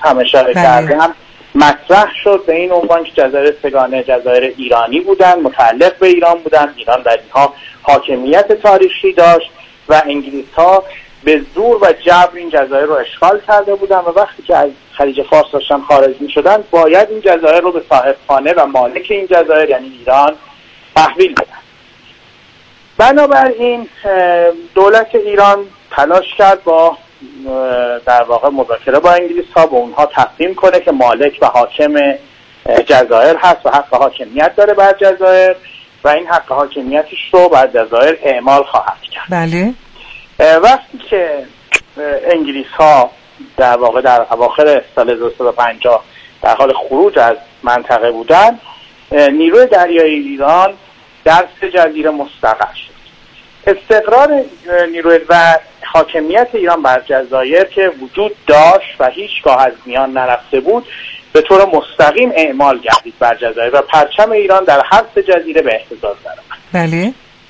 هم اشاره کردم مطرح شد به این عنوان که جزایر سگانه جزایر ایرانی بودن، متعلق به ایران بودن، ایران در اینها حاکمیت تاریخی داشت و انگلیس ها به زور و جبر این جزایر رو اشغال کرده بودن و وقتی که از خلیج فارس داشتن خارج می شدن باید این جزایر رو به صاحب خانه و مالک این جزایر یعنی ایران تحویل بدن. بنابراین دولت ایران تلاش کرد با در واقع مذاکره با انگلیس ها به اونها تسلیم کنه که مالک و حاکم جزایر هست و حق حاکمیت داره بر جزایر و این حق حاکمیتش رو بر جزایر اعمال خواهد کرد. بله. وقتی که انگلیس ها در واقع در اواخر سال 1350 در حال خروج از منطقه بودن، نیروی دریایی ایران در 3 جزیره مستقر شد. استقرار نیروی و حاکمیت ایران بر جزایر که وجود داشت و هیچگاه از میان نرفته بود به طور مستقیم اعمال گردید بر جزایر و پرچم ایران در هر 3 جزیره به اهتزاز درآمد. بله.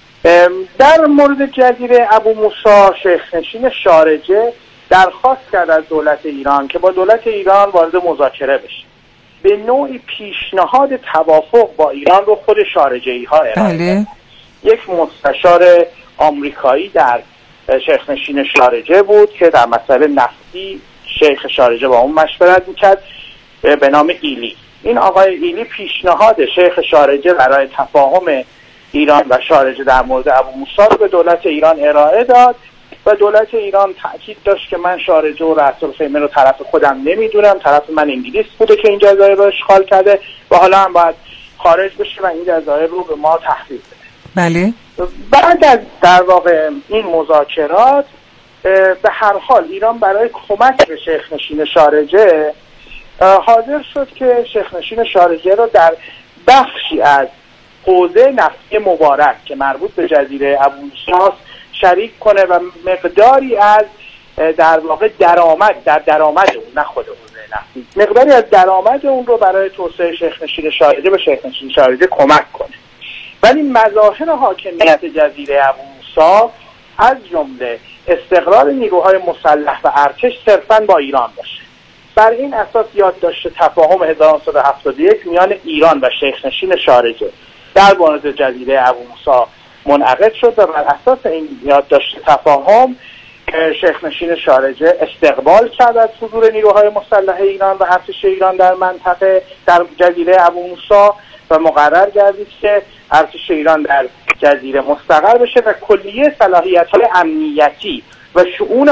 در مورد جزیره ابو موسی شیخ‌نشین شارجه درخواست کرد از دولت ایران که با دولت ایران وارد مذاکره بشه. به نوعی پیشنهاد توافق با ایران رو خود شارجه‌ای ها ارائه داد. یک مستشار آمریکایی در شیخ‌نشین شارجه بود که در مسئله نفتی شیخ شارجه با اون مشورت میکرد به نام ایلی. این آقای ایلی پیشنهاد شیخ شارجه برای تفاهم ایران و شارجه در مورد ابو موسی رو به دولت ایران ارائه داد و دولت ایران تأکید داشت که من شارجه و رأس الخیمه رو طرف خودم نمیدونم، طرف من انگلیس بوده که این جزایر رو اشغال کرده و حالا هم باید خارج بشه و این جزایر رو به ما تحویل بده. بله. بعد از در واقع این مذاکرات به هر حال ایران برای کمک به شیخ‌نشین شارجه حاضر شد که شیخ‌نشین شارجه رو در بخشی از حوزه نفتی مبارک که مربوط به جزیره ابو موسی شریک کنه و مقداری از در واقع درآمد اون، نه خود حوزه نفتی، مقداری از درآمد اون رو برای توسعه شیخ‌نشین شارجه به شیخ‌نشین شارجه کمک کنه. ولی مظاهر حاکمیت جزیره ابو موسی از جمله استقرار نیروهای مسلح و ارتش صرفاً با ایران باشه. بر این اساس یادداشت تفاهم 1971 میان ایران و شیخ‌نشین شارجه در مورد جزیره ابو موسی منعقد شد و بر اساس این یادداشت تفاهم شیخ‌نشین شارجه استقبال کرد از حضور نیروهای مسلح ایران و ارتش ایران در منطقه در جزیره ابو موسی و مقرر گردید که ارتش ایران در جزیره مستقر بشه و کلیه صلاحیت‌های امنیتی و شؤون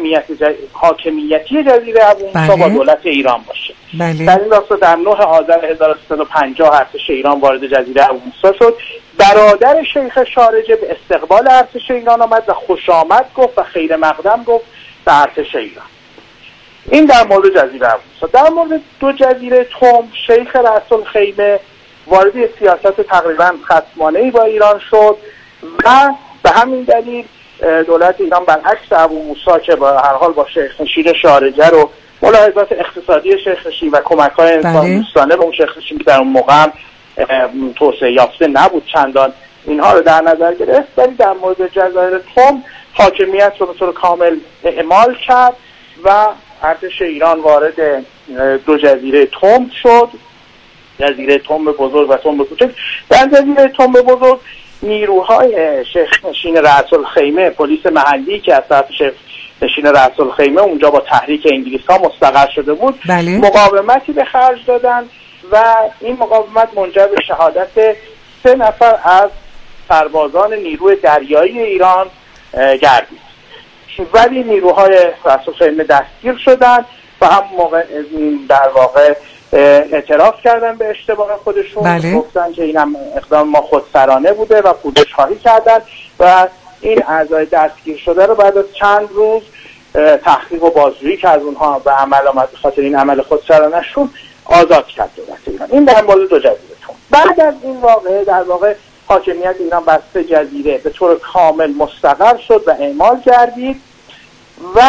حاکمیتی جزیره ابو موسی با دولت ایران باشه. در این راستا در 9 آذر 1350 ارتش ایران وارد جزیره ابو موسی شد. برادر شیخ شارجه به استقبال ارتش ایران آمد و خوش آمد گفت و خیر مقدم گفت به ارتش ایران. این در مورد جزیره ابو موسی. در مورد 2 جزیره تم، شیخ رأس الخیمه وارد سیاست تقریبا خصمانه‌ای با ایران شد و به همین دلیل دولت ایران برعکس ابو موسی که به هر حال با شیخ‌نشین شارجه رو ملاحظات اقتصادی شیخ‌نشین و کمک‌های انسان دوستانه به اون شیخ‌نشین که در اون موقع توسعه یافته نبود چندان اینها رو در نظر گرفت، ولی در مورد جزایر تم حاکمیت رو به طور کامل اعمال کرد و ارتش ایران وارد 2 جزیره تم شد، جزیره تم بزرگ و تم کوچک. در جزیره تم بزرگ نیروهای شیخ‌نشین رأس الخیمه، پلیس محلی که از طرف شیخ‌نشین رأس الخیمه اونجا با تحریک انگلیس ها مستقر شده بود مقاومتی به خرج دادن و این مقاومت منجر به شهادت 3 نفر از سربازان نیروی دریایی ایران گردید. ولی نیروهای رأس الخیمه دستگیر شدند و هم موقع در واقع اعتراف کردن به اشتباه خودشون، گفتن که اینم اقدام ما خودسرانه بوده و پوزش خواهی کردن و این اعضای دستگیر شده رو بعد از چند روز تحقیق و بازجویی که از اونها به عمل آمد به خاطر این عمل خودسرانه‌شون آزاد کرد دولت ایران. این در مورد 2 جزیره تم. بعد از این واقعه در واقع حاکمیت ایران بر 3 جزیره به طور کامل مستقر شد و اعمال گردید و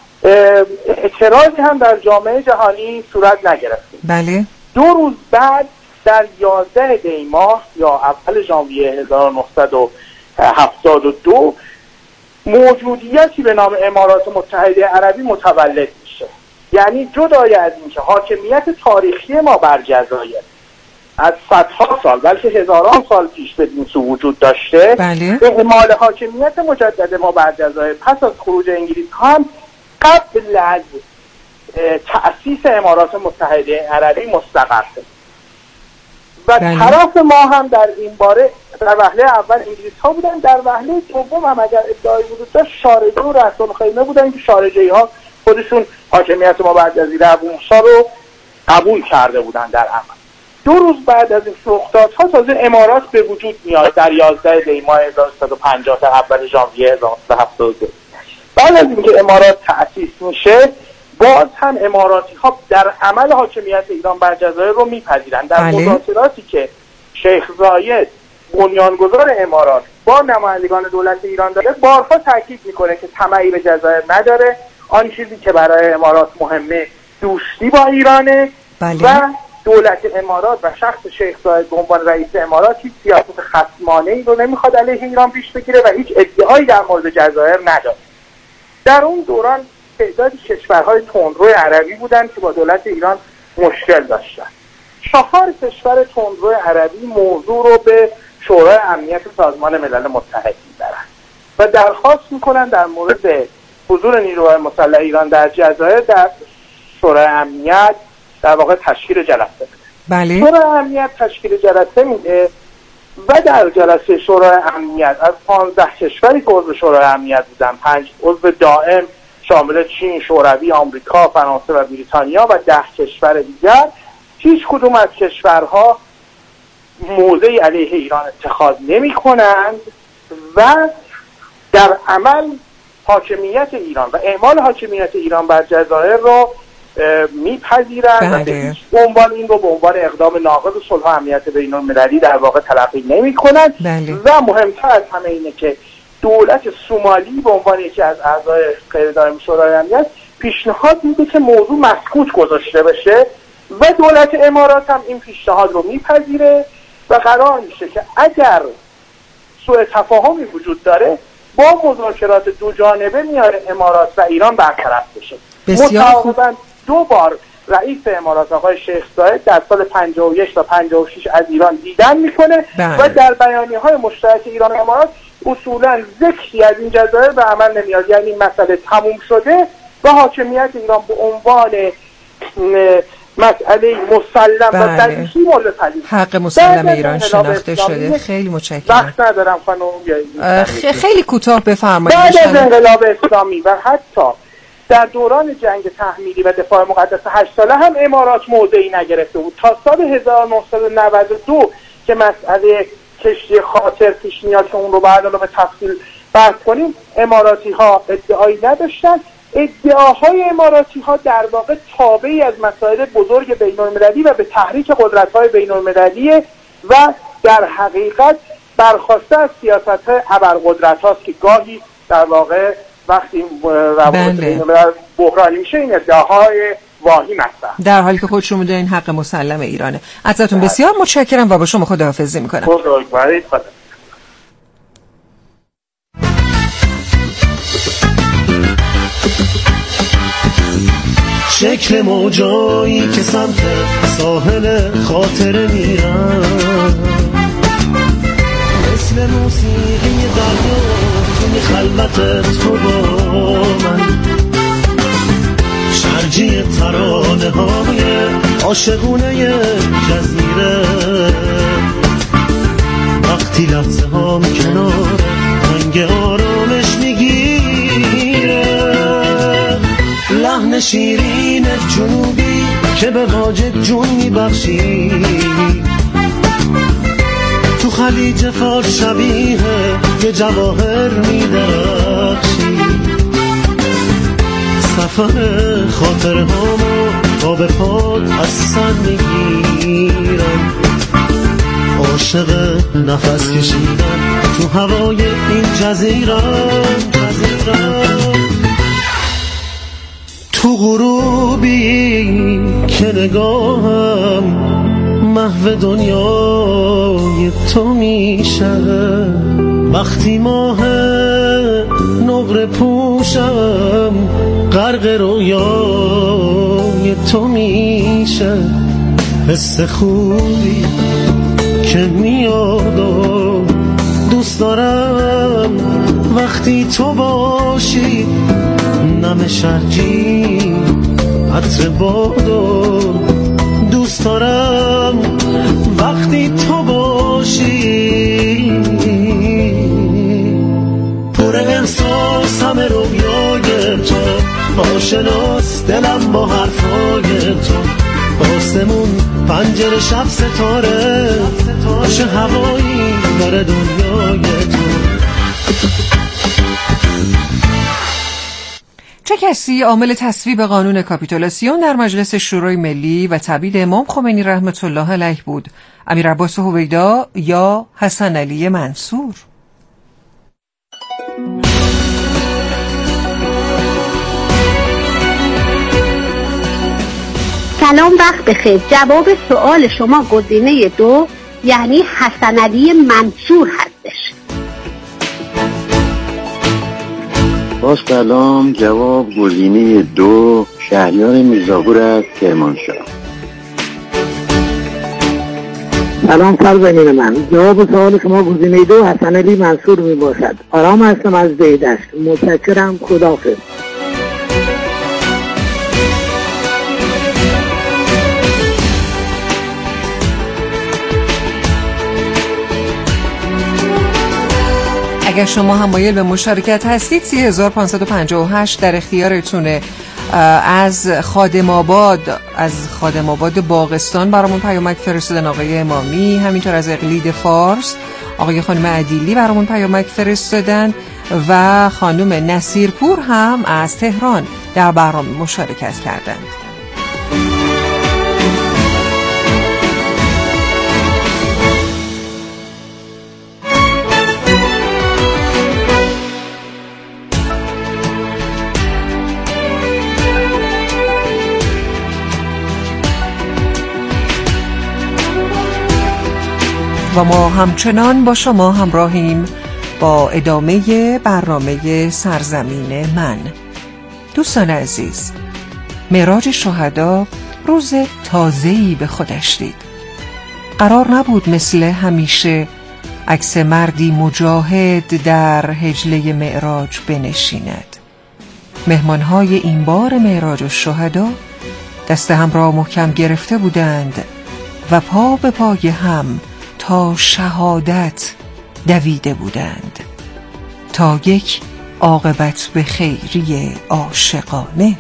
اعتراضی هم در جامعه جهانی صورت نگرفت. بله. 2 روز بعد در 11 دی ماه یا اول ژانویه 1972 موجودیتی به نام امارات متحده عربی متولد میشه یعنی جدای از اینکه حاکمیت تاریخی ما بر جزایر از صدها سال بلکه هزاران سال پیش به این سو وجود داشته، اعمال حاکمیت مجدد ما بر جزایر پس از خروج انگلیس هم قبل از تأسیس امارات متحده عربی مستقر شد و طرف ما هم در این باره در وهله اول انگلیس ها بودن، در وهله دوم هم اگر ادعای وجود داشت شارجه و رأس الخیمه بودن که شارجه‌ای ها خودشون حاکمیت ما بر جزیره ابو موسی رو قبول کرده بودن. در عمل 2 روز بعد از این رخدادها تازه امارات به وجود میاد در 11 دی ماه 1350 تا اول ژانویه 1972. بعد از اینکه امارات تأسیس میشه باز هم اماراتی ها در عمل حاکمیت ایران بر جزایر رو میپذیرند. در مذاکراتی که شیخ زاید بنیانگذار امارات با نمایندگان دولت ایران داره بارها تاکید میکنه که طمعی به جزایر نداره، آن چیزی که برای امارات مهمه دوستی با ایرانه و دولت امارات و شخص شیخ زاید به عنوان رئیس امارات هیچ سیاست خصمانه‌ای رو نمیخواد علیه ایران پیش بگیره و هیچ ادعایی در مورد جزایر نداره. در اون دوران تعدادی کشورهای تندرو عربی بودند که با دولت ایران مشکل داشتن. 4 کشور تندرو عربی موضوع رو به شورای امنیت سازمان ملل متحد میبرن و درخواست میکنن در مورد حضور نیروهای مسلح ایران در جزایر در شورای امنیت در واقع تشکیل جلسه بده. شورای امنیت تشکیل جلسه میده و در جلسه شورای امنیت از 15 کشوری که عضو شورای امنیت بودن 5 عضو دائم شامل چین، شوروی، آمریکا، فرانسه و بریتانیا و 10 کشور دیگر، هیچ کدوم از کشورها موضعی علیه ایران اتخاذ نمی کنند و در عمل حاکمیت ایران و اعمال حاکمیت ایران بر جزایر رو میپذیرند و به عنوان این رو به عنوان اقدام ناقض صلح و امنیت بین المللی در واقع تلقی نمی کنند. و مهمتر از همه اینه که دولت سومالی به عنوان یکی از اعضای غیر دائم شورای امنیت پیشنهاد میده که موضوع مسکوت گذاشته بشه و دولت امارات هم این پیشنهاد رو میپذیره و قرار میشه که اگر سوء تفاهمی وجود داره با مذاکرات 2 جانبه میان امارات و ایران برطرف بشه. متعاقباً 2 بار رئیس امارات آقای شیخ زاید در سال 51 تا 56 از ایران دیدن میکنه و در بیانیه‌های مشترک ایران و امارات اصولاً ذکری از این جزایر به عمل نمیاد، یعنی مسئله تموم شده و حاکمیت ایران به عنوان مسئله مسلم و بدیهی مورد پذیرش حق مسلم ایران شناخته شده. خیلی متشکرم. وقت ندارم خانم. خیلی کوتاه بفرمایید. بعد از انقلاب اسلامی و حتی در دوران جنگ تحمیلی و دفاع مقدس 8 ساله هم امارات موضعی نگرفته بود تا سال 1992 که مسئله کشتی خاطر پیش میاد که اون رو بعد به تفصیل بحث کنیم. اماراتی ها ادعایی نداشتن. ادعاهای اماراتی ها در واقع تابعی از مسائل بزرگ بین المللی و به تحریک قدرت های بین المللی و در حقیقت برخواسته از سیاست های ابرقدرت هاست که گاهی در واقع وقتی روابط بین الملل بحرانی میشه این ادعاهای واهی هستن، در حالی که خودشون میدونن این حق مسلم ایرانه. ازتون بسیار متشکرم و با شما خداحافظی میکنم. شکل موجایی که سمت ساحل خاطره میرن، مثل موسیقی دریا توی خلوت تو با من، شرجی ترانه های عاشقونه جزیره، وقتی لحظه هم کنار رنگ آرامش میگیره، لحن شیرین جنوبی که به واجد جون میبخشی، تو خلیج فارس شبیه یه جواهر میدرخشی، سفر خاطر هامو با به پاد از سر میگیرم، عاشق نفس کشیدن تو هوای این جزیره، تو غروبی که نگاهم محو دنیای تو میشه، وقتی ماه نقره پوشم غرق رویای تو میشه، حس خوبی که میاد و دوست دارم وقتی تو باشی، نم شرجی عطر بادو دوست دارم وقتی تو باشی، پر احساسم رویای تو، آشناس دلم با حرفای تو، آسمون پنجره شب ستاره، چه هوایی داره دنیای تو. چه کسی عامل تصویب قانون کاپیتولاسیون در مجلس شورای ملی و تبعید امام خمینی رحمت الله علیه بود؟ امیر عباس هویدا یا حسن علی منصور؟ سلام، وقت بخیر. جواب سوال شما گزینه 2 یعنی حسن علی منصور هستش. با سلام، جواب گزینه 2 شهریار میرزاپور از کرمانشاه. سلام فرزانین من، جواب سوال شما گزینه 2 حسن علی منصور می باشد. آرام هستم از بهداشت. متشکرم، خداحافظ. اگر شما هم مایل به مشارکت هستید 3558 در اختیارتونه. از خادم آباد باغستان برامون پیامک فرستادن آقای امامی، همینطور از اقلید فارس آقای خانم عدیلی برامون پیامک فرستادن و خانم نصیرپور هم از تهران در برنامه مشارکت کردند. و ما همچنان با شما همراهیم با ادامه برنامه سرزمین من. دوستان عزیز، معراج شهدا روز تازه‌ای به خودش دید. قرار نبود مثل همیشه عکس مردی مجاهد در حجله معراج بنشیند. مهمانهای این بار معراج الشهدا دست هم را محکم گرفته بودند و پا به پای هم تا شهادت دویده بودند، تا یک عاقبت به خیری عاشقانه.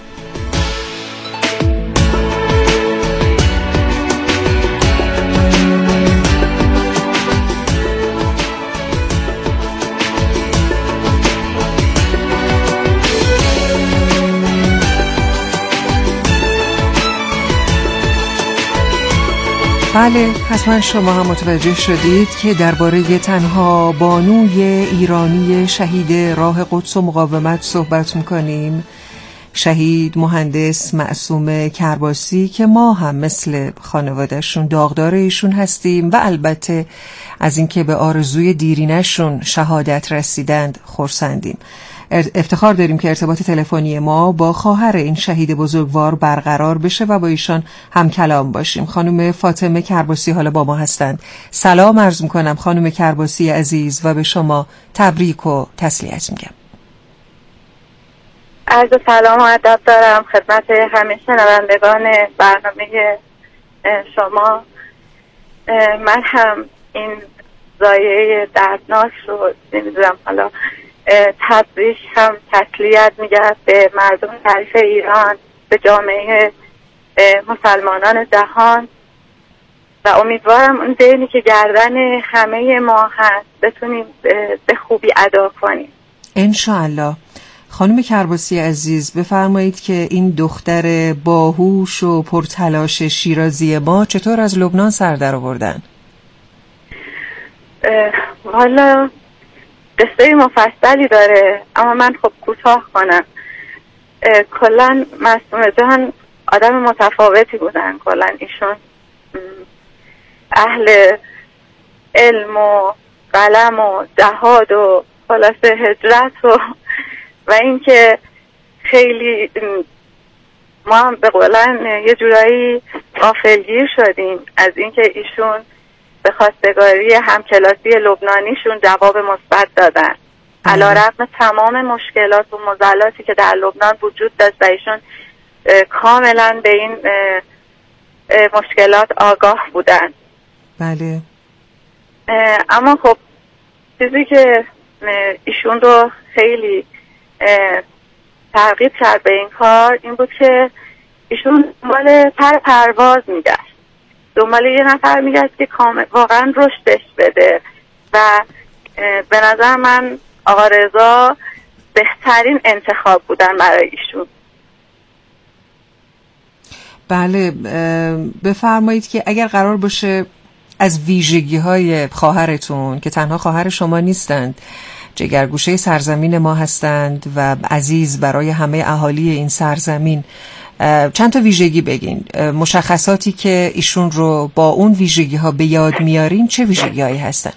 بله، حتما شما هم متوجه شدید که درباره تنها بانوی ایرانی شهید راه قدس و مقاومت صحبت می‌کنیم، شهید مهندس معصوم کرباسی، که ما هم مثل خانواده‌شون داغدار ایشون هستیم و البته از اینکه به آرزوی دیرینه‌شون شهادت رسیدند خرسندیم. افتخار داریم که ارتباط تلفنی ما با خواهر این شهید بزرگوار برقرار بشه و با ایشان هم کلام باشیم. خانم فاطمه کرباسی حالا با ما هستند. سلام عرض میکنم خانم کرباسی عزیز و به شما تبریک و تسلیت میگم. عرض سلام و ادب دارم خدمت همه شنوندگان برنامه شما. من هم این ضایعه دردناک رو نمیدونم، حالا تبریک هم تسلیت میگه به مردم شریف ایران، به جامعه مسلمانان جهان و امیدوارم اون دینی که گردن همه ما هست بتونیم به خوبی ادا کنیم انشاءالله. خانم کرباسی عزیز بفرمایید که این دختر باهوش و پرتلاش شیرازی ما چطور از لبنان سر در آوردن؟ والا قصه مفصلی داره، اما من خب کوتاه کنم. کلن معصومه جان آدم متفاوتی بودن. کلن ایشون اهل علم و قلم و جهاد و خلاصه هجرت و و اینکه خیلی ما هم به قولن یه جورایی غافلگیر شدیم از اینکه ایشون به خواستگاری همکلاسی لبنانیشون جواب مثبت دادن علیرغم تمام مشکلات و معضلاتی که در لبنان وجود داشت و ایشون کاملا به این مشکلات آگاه بودن. بله. اما خب چیزی که ایشون رو خیلی ترغیب کرد به این کار این بود که ایشون دنبال پرواز میگشت، دنبال یه نفر میگشت که واقعا رشدش بده و به نظر من آقا رضا بهترین انتخاب بودن برای ایشون. بله، بفرمایید که اگر قرار باشه از ویژگی‌های خواهرتون که تنها خواهر شما نیستند، جگرگوشه سرزمین ما هستند و عزیز برای همه اهالی این سرزمین، چند تا ویژگی بگین، مشخصاتی که ایشون رو با اون ویژگی‌ها به یاد میارین چه ویژگی‌هایی هستن؟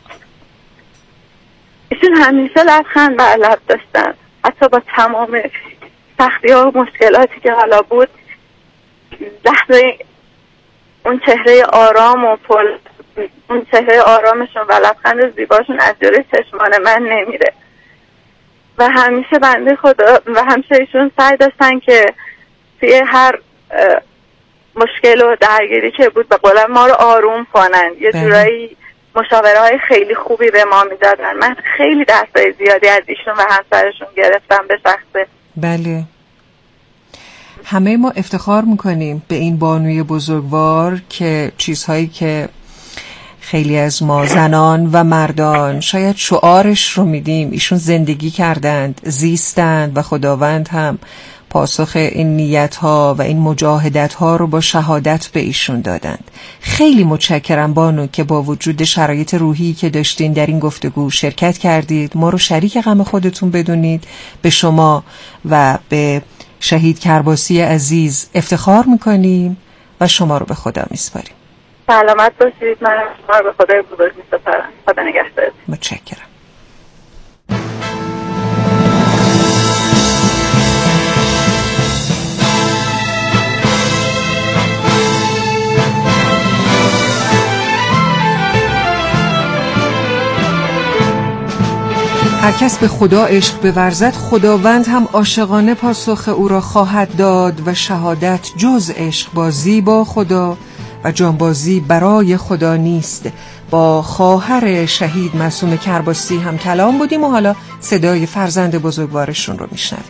ایشون همیشه لبخند بر لب داشتن، حتی با تمام سختی‌ها و مشکلاتی که حالا بود، لحظه اون چهره آرام و اون چهره آرامشون و لبخند زیباشون از جلوی چشمان من نمیره و همیشه بنده خدا و همیشه ایشون سعی داشتن که توی هر مشکل و درگیری که بود به قولن ما رو آروم کنن، یه جورایی مشاوره های خیلی خوبی به ما میدادن. من خیلی درسای زیادی از ایشون و همسرشون گرفتم به شخصه. بله، همه ما افتخار میکنیم به این بانوی بزرگوار که چیزهایی که خیلی از ما زنان و مردان شاید شعارش رو میدیم ایشون زندگی کردند، زیستند و خداوند هم پاسخ این نیت‌ها و این مجاهدت‌ها رو با شهادت به ایشون دادند. خیلی متشکرم بانو که با وجود شرایط روحی که داشتین در این گفتگو شرکت کردید، ما رو شریک غم خودتون بدونید. به شما و به شهید کرباسی عزیز افتخار میکنیم و شما رو به خدا میسپاریم. سلامت باشید. من شما رو به خدای بزرگ میسپارم. خدا نگهدار. متشکرم. هر کس به خدا عشق بورزد خداوند هم عاشقانه پاسخ او را خواهد داد و شهادت جز عشق بازی با خدا و جانبازی برای خدا نیست. با خواهر شهید معصوم کرباسی هم کلام بودیم و حالا صدای فرزند بزرگوارشون رو میشنویم.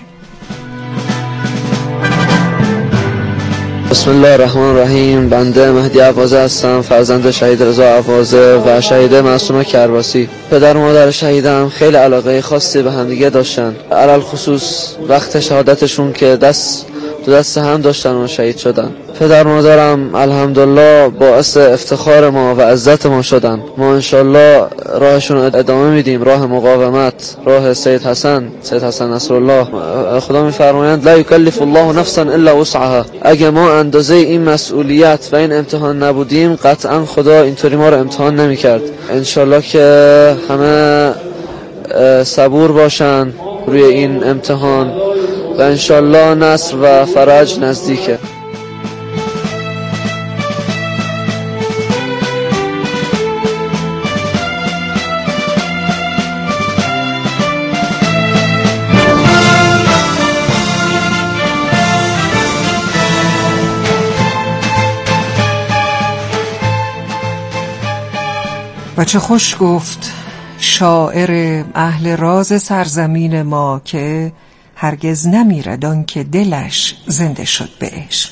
بسم الله الرحمن الرحیم. بنده مهدی عوازه هستم، فرزند شهید رضا عوازه و شهید معصوم کرباسی. پدر و مادر شهیدم خیلی علاقه خاصی به هم دیگه داشتن، علل خصوص وقت شهادتشون که دو دست هم داشتن و شهید شدن. پدر و مادرم الحمدلله باعث افتخار ما و عزت ما شدن. ما انشالله راهشون رو ادامه میدیم، راه مقاومت، راه سید حسن نصرالله. خدا میفرمایند لا یکلف الله نفسا الا وسعها. اگه ما اندازه این مسئولیت و این امتحان نبودیم قطعا خدا اینطوری ما رو امتحان نمیکرد. انشالله که همه صبور باشن روی این امتحان و انشالله نصر و فرج نزدیکه. و چه خوش گفت شاعر اهل راز سرزمین ما که هرگز نمیرد آن که دلش زنده شد به عشق.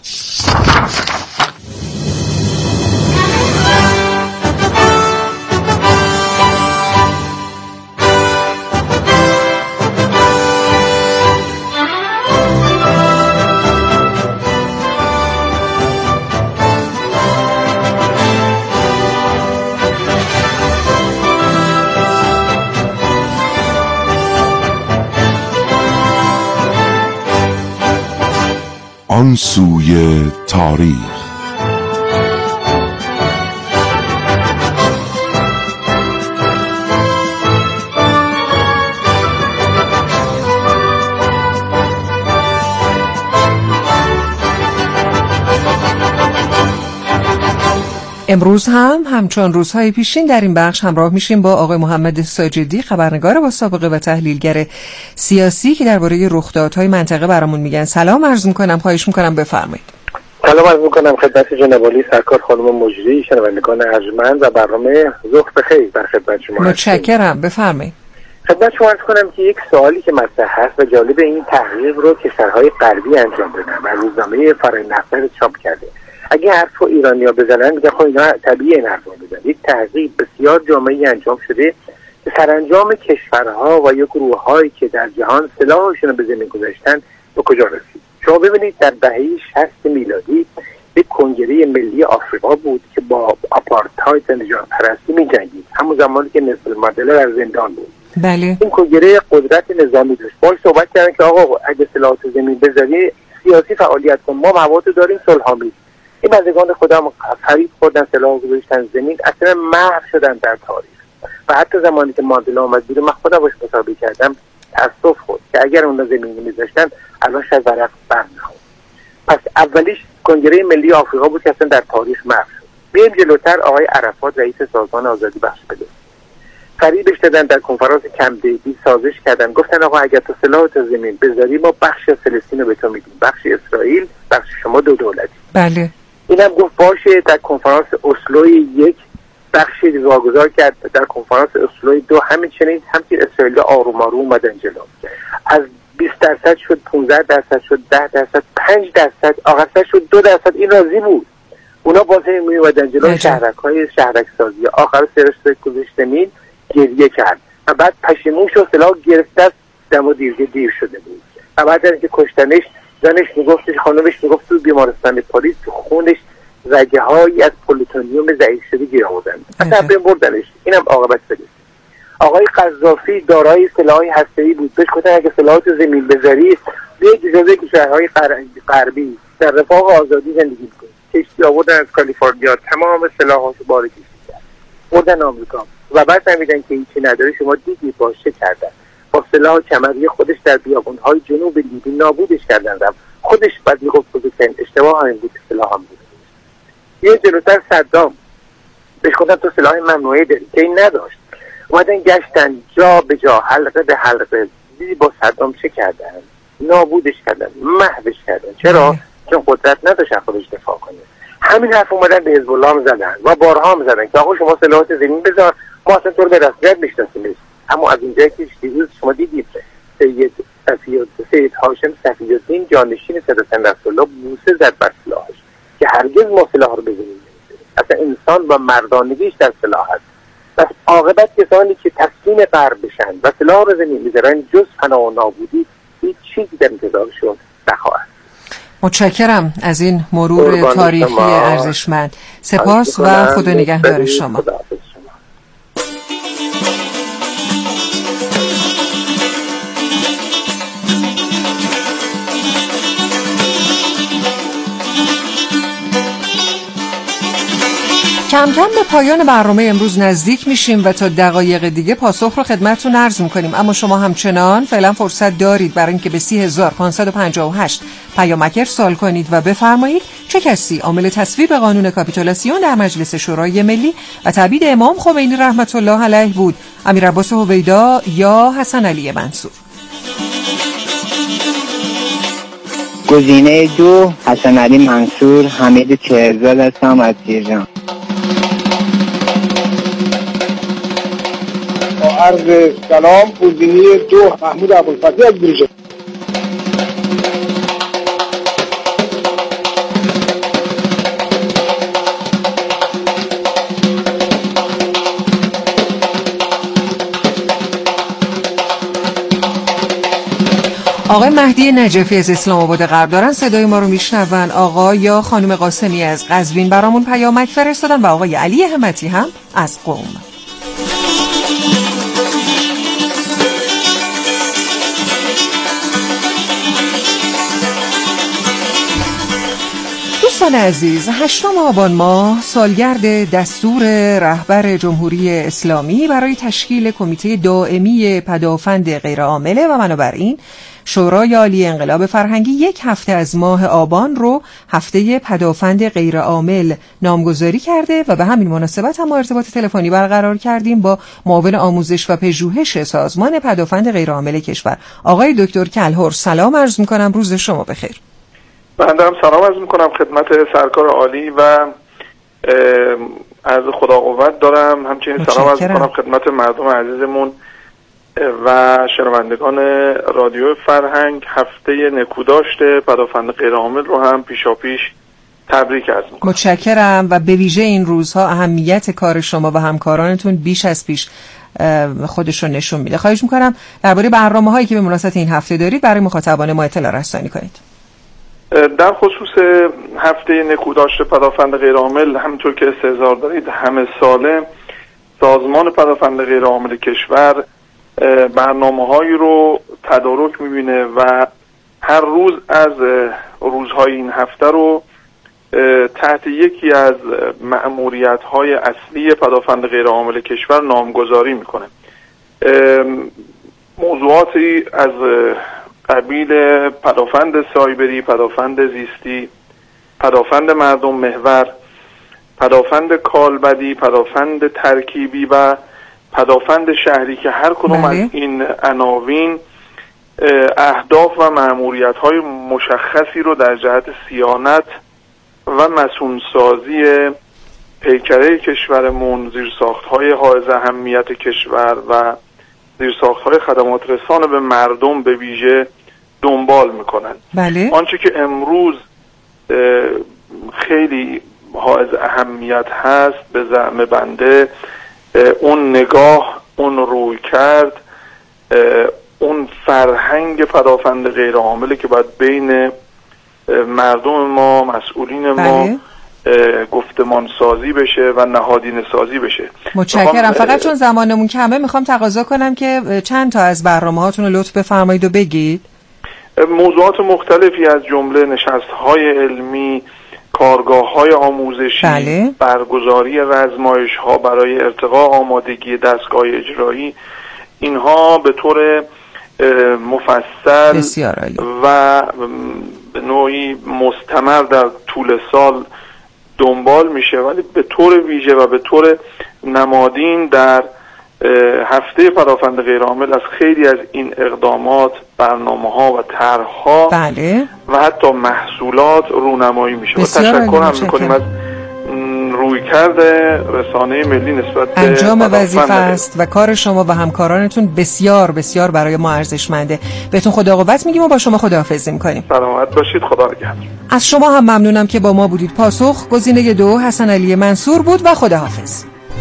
آن سوی تاریخ. امروز هم همچون روزهای پیشین در این بخش همراه میشیم با آقای محمد ساجدی، خبرنگار با سابقه و تحلیلگر سیاسی که درباره رخدادهای منطقه برامون میگن. سلام عرض میکنم، خواهش میکنم بفرمایید. سلام عرض میکنم خدمت جناب عالی سرکار خانم مجری، شنوندگان ارجمند و برنامه ظهر بخیر در خدمت شما. متشکرم، بفرمایید. خدمت شما عرض کنم که یک سوالی که مطرح هست و جالب، این تحقیق رو کشورهای غربی انجام دادن و روزنامه فارین افیر چاپ کرده. اگه حرفو ایرانی‌ها بزنن میگن خب اینا طبیعیه این حرفو بزنن. یک تحقیق بسیار جامعی انجام شده که سرانجام کشورها و یا گروه‌هایی که در جهان سلاحشون رو به زمین گذاشتن به کجا رسید. شما ببینید در دهه 60 میلادی یک کنگره ملی آفریقا بود که با آپارتاید نژاد پرستی می‌جنگید، همون زمانی که نلسون ماندلا در زندان بود. بله. این کنگره قدرت نظامی داشت. باهاش صحبت کردن که آقا اگه سلاحات زمین بذاری سیاسی فعالیت کن، ما مواد داریم، صلح آمیز. این بندگان خدا فریب خوردن، سلاح گذاشتن زمین، اصلا محو شدن در تاریخ. و حتی زمانی که ماندلا اومد بیرون، من خودم باش مصاحبه کردم، تأسف خورد که اگر اون زمین میذاشتن الان شاید ورق برمیخورد. پس اولیش کنگره ملی آفریقا بود که اصلا در تاریخ محو شد. بیایم جلوتر، آقای عرفات رئیس سازمان آزادی بخش فلسطین فریبش دادن، در کنفرانس کمپ دیوید سازش کردن، گفتن آقا اگر تو سلاح تو زمین بذاری ما بخش فلسطین رو به تو میدیم، بخش اسرائیل، بخش شما دو دولتی. بله. اینم گفت باشه. در کنفرانس اسلو 1 بخشی واگذار کرد، در کنفرانس اسلو 2 همچنین اسرائیل آروم آروم اومدن جلو، از 20% شد 15% شد 10% 5% آخرش شد 2%. این راضی بود. اونا بازم میومدن جلو، شهرک سازی آخر سرش گذاشتمین گریه کرد و بعد پشیمون شد، سلاح گرفت دم و دیر شده بود. و بعد از اینکه کشتنش، زنش میگفتش، خانمش میگفت تو بیمارستان پلیس تو خونش رگه هایی از پلوتونیوم ضعیف شده گیر آوردن، اصلا بردنش. اینم عاقبت شد. آقای قذافی دارای سلاح هسته‌ای بود، بهش گفتن اگه سلاحات زمین بذاری بیاید اجازه کشورهای غربی در رفاه آزادی زندگی کنید. کشتی آوردن از کالیفرنیا، تمام سلاحاشو بار کشید بردن آمریکا و بعد فهمیدن که هیچی نداره. شما دیدی باشه کردن، با سلاح کمری خودش در بیابون‌های جنوب لیبی نابودش کردن. خودش بعد میگفت بزرگترین اشتباه همین بود که سلاح هم بود. یه جلوتر صدام بهش گفتن تو سلاح ممنوعه داری که این نداشت. اومدن گشتن جا به جا، حلقه به حلقه، دیدی با صدام چه کردن؟ نابودش کردن، محوش کردن. چرا؟ چون قدرت نداشت خودش دفاع کنه. همین حرف اومدن به حزب الله هم زدن و بارها هم زدن که آقا شما سلاحات زمین بذار، ما اصلا تو رو به رسمیت میشناسیم. اما از اونجایی که دیروز شما دیدید سید هاشم صفی‌الدین جانشین صدر نصرالله بوسه زد بر سلاحش که هرگز ما سلاح رو بزنیم. اصلا انسان و مردانگیش در سلاح هست. بس عاقبت کسانی که تسلیم غرب بشن و سلاح رو زمین میذارن جز فنا و نابودی هیچ چیزی در انتظارشون نخواهد. متشکرم از این مرور تاریخی ارزشمند. سپاس و خدا نگهدار شما. کم کم به پایان برنامه امروز نزدیک میشیم و تا دقایق دیگه پاسخ رو خدمتتون عرض میکنیم، اما شما همچنان فعلا فرصت دارید برای اینکه به 30558 پیامک ارسال کنید و بفرمایید چه کسی عامل تصویب قانون کاپیتولاسیون در مجلس شورای ملی و تبعید امام خمینی رحمت الله علیه بود؟ امیرعباس هویدا یا حسن علی منصور؟ گزینه 2 حسن علی منصور. حمید چهرزاد هستم از تهران. عرض سلام. گزینه 2 محمود ابوالفتح از بروجرد. آقای مهدی نجفی از اسلام آباد غرب دارن صدای ما رو میشنون. آقا یا خانم قاسمی از قزوین برامون پیامک فرستادن و آقای علی همتی هم از قم. دوستان عزیز، 8 آبان ماه سالگرد دستور رهبر جمهوری اسلامی برای تشکیل کمیته دائمی پدافند غیرعامله و بنابراین شورای عالی انقلاب فرهنگی 1 هفته از ماه آبان رو هفته پدافند غیرعامل نامگذاری کرده و به همین مناسبت هم ارتباط تلفنی برقرار کردیم با معاون آموزش و پژوهش سازمان پدافند غیرعامل کشور آقای دکتر کلهر. سلام عرض می‌کنم، روز شما بخیر. بنده هم سلام عرض می‌کنم خدمت سرکار عالی و عرض خدا قوت دارم. همچنین سلام عرض می‌کنم خدمت مردم عزیزمون و شنوندگان رادیو فرهنگ. هفته نکوداشت پدافند غیرعامل رو هم پیشاپیش تبریک عرض می‌کنم. متشکرم و به ویژه این روزها اهمیت کار شما و همکارانتون بیش از پیش خودش رو نشون میده. خواهش می‌کنم درباره برنامه‌هایی که به مناسبت این هفته دارید برای مخاطبان ما اطلاع رسانی کنید. در خصوص هفته نکوداشت پدافند غیرعامل، همونطور که استحضار دارید همه ساله سازمان پدافند غیرعامل کشور برنامه‌هایی رو تدارک می‌بینه و هر روز از روزهای این هفته رو تحت یکی از مأموریت‌های اصلی پدافند غیرعامل کشور نامگذاری می‌کنه. موضوعاتی از قبیل پدافند سایبری، پدافند زیستی، پدافند مردم محور، پدافند کالبدی، پدافند ترکیبی و پدافند شهری که هر کدوم از این عناوین اهداف و مأموریت‌های مشخصی رو در جهت صیانت و مسئول‌سازی پیکره کشورمون، زیرساخت‌های حائز اهمیت کشور و زیرساخت‌های خدمات رسان به مردم به ویژه دنبال میکنن. بله. آنچه که امروز خیلی حائز اهمیت هست به زعم بنده، اون نگاه، اون روی کرد، اون فرهنگ پدافند غیرعامله که باید بین مردم ما، مسئولین ما گفتمان سازی بشه و نهادینه سازی بشه. متشکرم. فقط چون زمانمون کمه میخوام تقاضا کنم که چند تا از برنامه‌هاتون رو لطف بفرمایید و بگید. موضوعات مختلفی از جمله نشست‌های علمی، کارگاه‌های آموزشی، برگزاری رزمایش‌ها برای ارتقاء آمادگی دستگاه اجرایی، اینها به طور مفصل و به نوعی مستمر در طول سال دنبال میشه، ولی به طور ویژه و به طور نمادین در هفته پدافند غیرعامل از خیلی از این اقدامات، برنامه‌ها و طرح‌ها و حتی محصولات رونمایی میشه. و تشکر هم میکنیم از رویکرد رسانه ملی نسبت به انجام وظیفه است و کار شما و همکارانتون بسیار بسیار برای ما ارزشمنده. بهتون خدا قوت میگیم و با شما خداحافظی میکنیم. سلامت باشید، خدا نگهدار. از شما هم ممنونم که با ما بودید. پاسخ گزینه 2 حسن علی منصور بود و خداحافظ.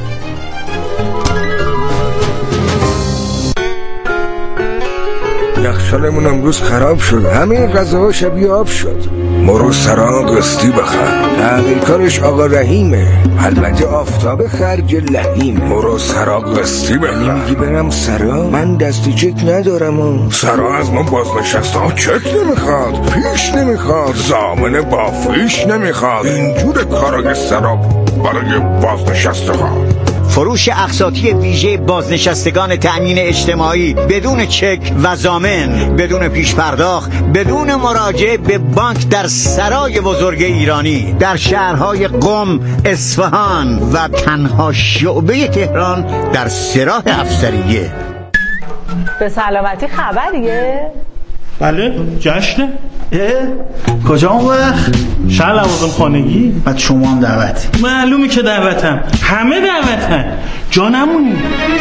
یخچالمون امروز خراب شد، همه غذاها شبیه آب شد. مرو سرا قسطی بخر، تعمیرکارش آقا رحیمه، البته آفتاب خرج لحیم. مرو سرا قسطی بخر. یعنی میگی برم سرا؟ من دستی چک ندارم. سرا از ما بازنشسته ها چک نمیخواد، پیش نمیخواد، ضامن با فیش نمیخواد. اینجور کارای سرا برای بازنشسته ها. فروش اقساطی ویژه بازنشستگان تأمین اجتماعی بدون چک و ضامن، بدون پیش پرداخت، بدون مراجعه به بانک در سرای بزرگ ایرانی در شهرهای قم، اصفهان و تنها شعبه تهران در سراح افسریه. به سلامتی خبریه؟ بله، جشنه. کجا اون وقت؟ شهر لوازم خانگی. بعد شما هم دعوتی؟ معلومه که دعوتم، همه دعوتن، جا نمونی.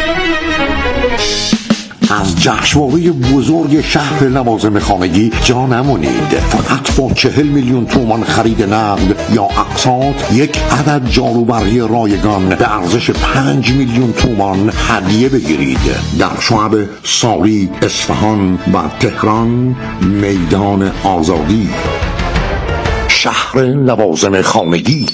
از جشنواره بزرگ شهر لوازم خانگی جا نمونید. فقط با 40 میلیون تومان خرید نقد یا اقساط یک عدد جاروبرقی رایگان به ارزش 5 میلیون تومان هدیه بگیرید. در شعب ساری، اصفهان و تهران، میدان آزادی. شهر لوازم خانگی.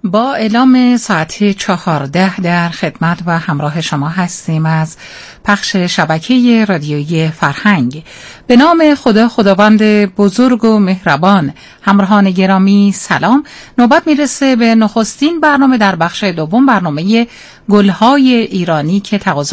با اعلام ساعت 14 در خدمت و همراه شما هستیم از پخش شبکه رادیویی فرهنگ. به نام خداوند بزرگ و مهربان. همراهان گرامی سلام. نوبت میرسه به نخستین برنامه در بخش دوم، برنامه گلهای ایرانی که تقاضا